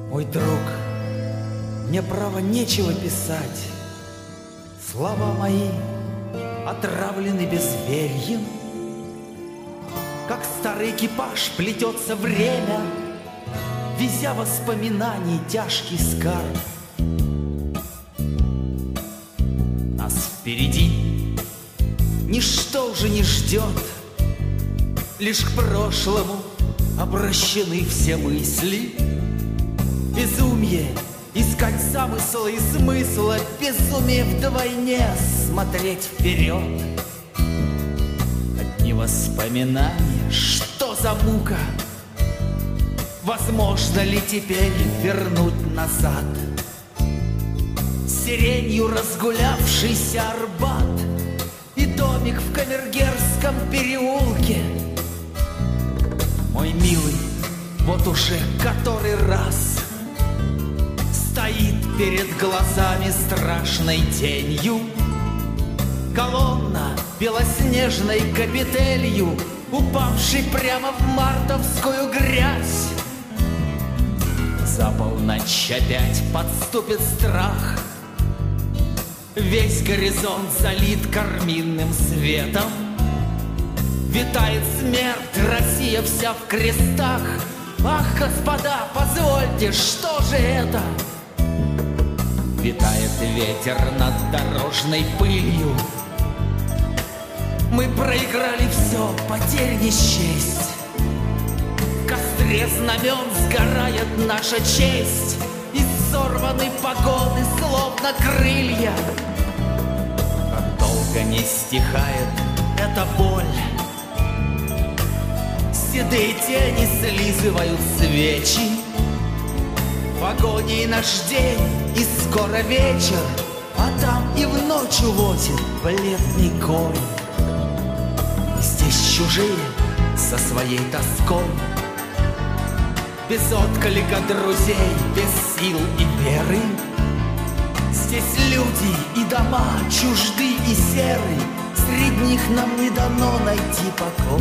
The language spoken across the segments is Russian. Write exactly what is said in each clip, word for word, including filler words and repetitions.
Мой друг, мне право нечего писать. Слова мои отравлены безверьем. Как старый экипаж плетется время, везя воспоминаний тяжкий скарб. Нас впереди ничто уже не ждет, лишь к прошлому обращены все мысли. Безумие искать замысла и смысла, безумие вдвойне смотреть вперед. Одни воспоминания, что за мука? Возможно ли теперь вернуть назад сиренью разгулявшийся Арбат и домик в Камергерском переулке? Мой милый, вот уже который раз стоит перед глазами страшной тенью колонна белоснежной капителью, упавшей прямо в мартовскую грязь. За полночь опять подступит страх, весь горизонт залит карминным светом. Витает смерть, Россия вся в крестах. Ах, господа, позвольте, что же это? Витает ветер над дорожной пылью. Мы проиграли все, потерь не счесть. В костре знамен сгорает наша честь, и сорваны погоны, словно крылья. Как долго не стихает эта боль, седые тени слизывают свечи. В агонии наш день, и скоро вечер, а там и в ночь уводит бледный конь. Здесь чужие со своей тоской, без отклика друзей, без сил и веры. Здесь люди и дома чужды и серы, среди них нам не дано найти покой.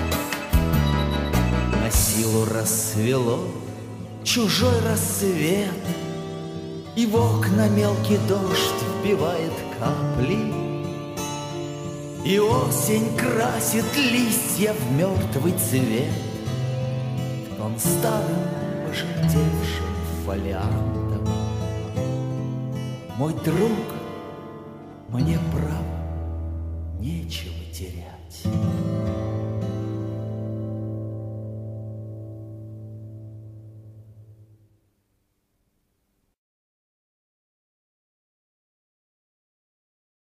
На силу рассвело чужой рассвет, и в окна мелкий дождь вбивает капли, и осень красит листья в мертвый цвет, в тон старым пожелтевшим фолиантом. Мой друг, мне право